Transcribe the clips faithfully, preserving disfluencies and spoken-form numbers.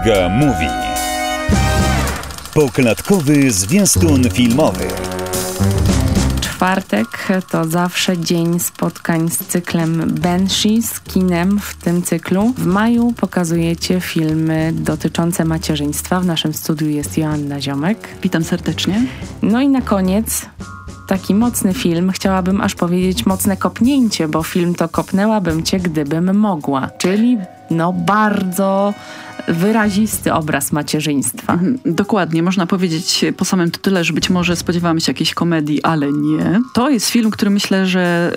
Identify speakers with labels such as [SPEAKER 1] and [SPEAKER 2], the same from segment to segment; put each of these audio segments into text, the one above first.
[SPEAKER 1] Iga Mówi. Poklatkowy zwiastun filmowy.
[SPEAKER 2] Czwartek to zawsze dzień spotkań z cyklem Banshee, z kinem w tym cyklu. W maju pokazujecie filmy dotyczące macierzyństwa. W naszym studiu jest Joanna Ziomek.
[SPEAKER 3] Witam serdecznie.
[SPEAKER 2] No i na koniec taki mocny film, chciałabym aż powiedzieć mocne kopnięcie, bo film to Kopnęłabym cię, gdybym mogła. Czyli no bardzo wyrazisty obraz macierzyństwa.
[SPEAKER 3] Dokładnie, można powiedzieć po samym tytule, że być może spodziewamy się jakiejś komedii, ale nie. To jest film, który myślę, że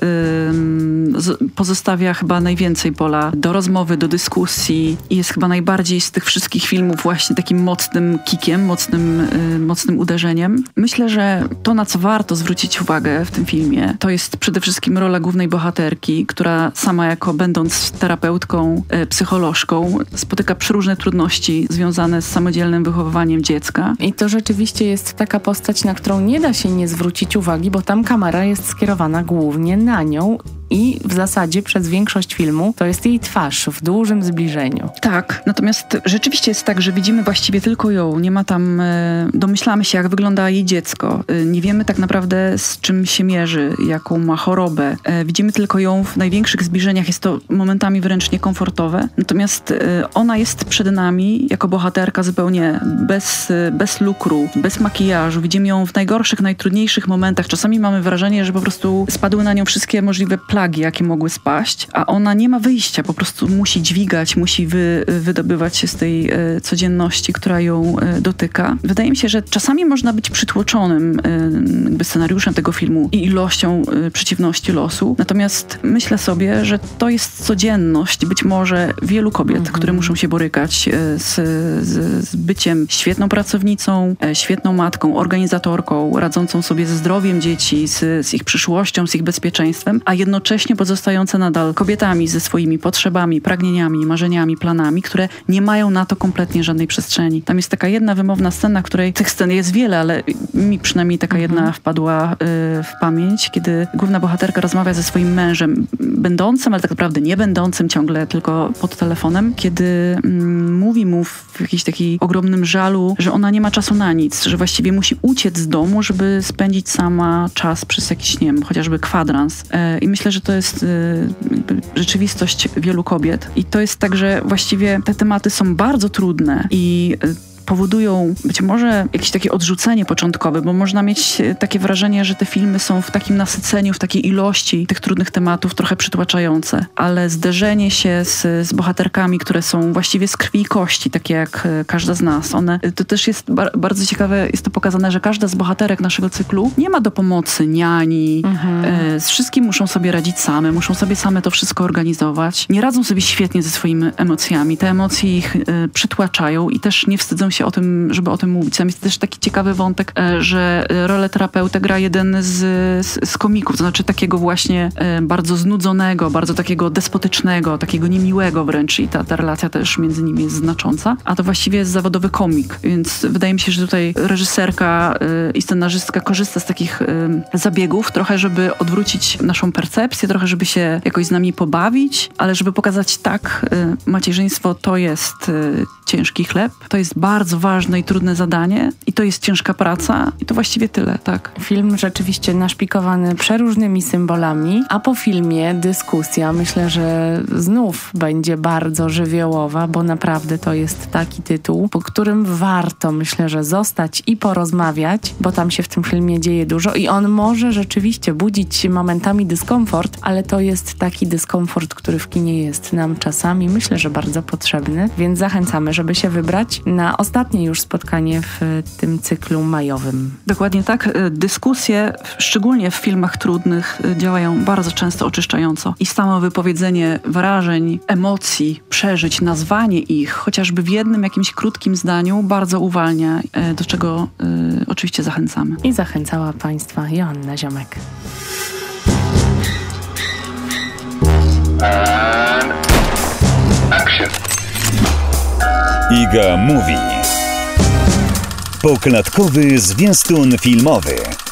[SPEAKER 3] yy, pozostawia chyba najwięcej pola do rozmowy, do dyskusji i jest chyba najbardziej z tych wszystkich filmów właśnie takim mocnym kikiem, mocnym, yy, mocnym uderzeniem. Myślę, że to, na co warto zwrócić uwagę w tym filmie, to jest przede wszystkim rola głównej bohaterki, która sama jako będąc terapeutką, yy, psycholożką, spotyka przeróżne trudności związane z samodzielnym wychowywaniem dziecka.
[SPEAKER 2] I to rzeczywiście jest taka postać, na którą nie da się nie zwrócić uwagi, bo tam kamera jest skierowana głównie na nią i w zasadzie przez większość filmu to jest jej twarz w dużym zbliżeniu.
[SPEAKER 3] Tak, natomiast rzeczywiście jest tak, że widzimy właściwie tylko ją. Nie ma tam, domyślamy się, jak wygląda jej dziecko. Nie wiemy tak naprawdę, z czym się mierzy, jaką ma chorobę. Widzimy tylko ją w największych zbliżeniach. Jest to momentami wręcz niekomfortowe. Natomiast ona jest przed nami jako bohaterka zupełnie bez, bez lukru, bez makijażu. Widzimy ją w najgorszych, najtrudniejszych momentach. Czasami mamy wrażenie, że po prostu spadły na nią wszystkie możliwe plagi, jakie mogły spaść, a ona nie ma wyjścia. Po prostu musi dźwigać, musi wy, wydobywać się z tej e, codzienności, która ją e, dotyka. Wydaje mi się, że czasami można być przytłoczonym e, jakby scenariuszem tego filmu i ilością e, przeciwności losu. Natomiast myślę sobie, że to jest codzienność być może wielu kobiet, mhm. które muszą się borykać Z, z, z byciem świetną pracownicą, świetną matką, organizatorką, radzącą sobie ze zdrowiem dzieci, z, z ich przyszłością, z ich bezpieczeństwem, a jednocześnie pozostające nadal kobietami ze swoimi potrzebami, pragnieniami, marzeniami, planami, które nie mają na to kompletnie żadnej przestrzeni. Tam jest taka jedna wymowna scena, której tych scen jest wiele, ale mi przynajmniej taka mhm. jedna wpadła y, w pamięć, kiedy główna bohaterka rozmawia ze swoim mężem, będącym, ale tak naprawdę nie będącym ciągle, tylko pod telefonem, kiedy mm, mówi mu w jakimś takim ogromnym żalu, że ona nie ma czasu na nic, że właściwie musi uciec z domu, żeby spędzić sama czas przez jakiś, nie wiem, chociażby kwadrans. E, I myślę, że to jest e, rzeczywistość wielu kobiet. I to jest tak, że właściwie te tematy są bardzo trudne i e, powodują być może jakieś takie odrzucenie początkowe, bo można mieć takie wrażenie, że te filmy są w takim nasyceniu, w takiej ilości tych trudnych tematów trochę przytłaczające. Ale zderzenie się z, z bohaterkami, które są właściwie z krwi i kości, takie jak każda z nas, one, to też jest bar- bardzo ciekawe, jest to pokazane, że każda z bohaterek naszego cyklu nie ma do pomocy niani, mhm. e, z wszystkim muszą sobie radzić same, muszą sobie same to wszystko organizować. Nie radzą sobie świetnie ze swoimi emocjami. Te emocje ich e, przytłaczają i też nie wstydzą się o tym, żeby o tym mówić. Tam jest też taki ciekawy wątek, że rolę terapeuta gra jeden z, z, z komików, to znaczy takiego właśnie bardzo znudzonego, bardzo takiego despotycznego, takiego niemiłego wręcz i ta, ta relacja też między nimi jest znacząca, a to właściwie jest zawodowy komik, więc wydaje mi się, że tutaj reżyserka i scenarzystka korzysta z takich zabiegów trochę, żeby odwrócić naszą percepcję, trochę, żeby się jakoś z nami pobawić, ale żeby pokazać tak, macierzyństwo to jest ciężki chleb, to jest bardzo ważne i trudne zadanie i to jest ciężka praca i to właściwie tyle, tak.
[SPEAKER 2] Film rzeczywiście naszpikowany przeróżnymi symbolami, a po filmie dyskusja, myślę, że znów będzie bardzo żywiołowa, bo naprawdę to jest taki tytuł, po którym warto, myślę, że zostać i porozmawiać, bo tam się w tym filmie dzieje dużo i on może rzeczywiście budzić momentami dyskomfort, ale to jest taki dyskomfort, który w kinie jest nam czasami, myślę, że bardzo potrzebny, więc zachęcamy, żeby się wybrać na ostatnie już spotkanie w tym cyklu majowym.
[SPEAKER 3] Dokładnie tak. Dyskusje, szczególnie w filmach trudnych, działają bardzo często oczyszczająco. I samo wypowiedzenie wrażeń, emocji, przeżyć, nazwanie ich, chociażby w jednym jakimś krótkim zdaniu, bardzo uwalnia, do czego y, oczywiście zachęcamy.
[SPEAKER 2] I zachęcała Państwa Joanna Ziomek.
[SPEAKER 1] And action. Iga Mówi. Poklatkowy zwiastun filmowy.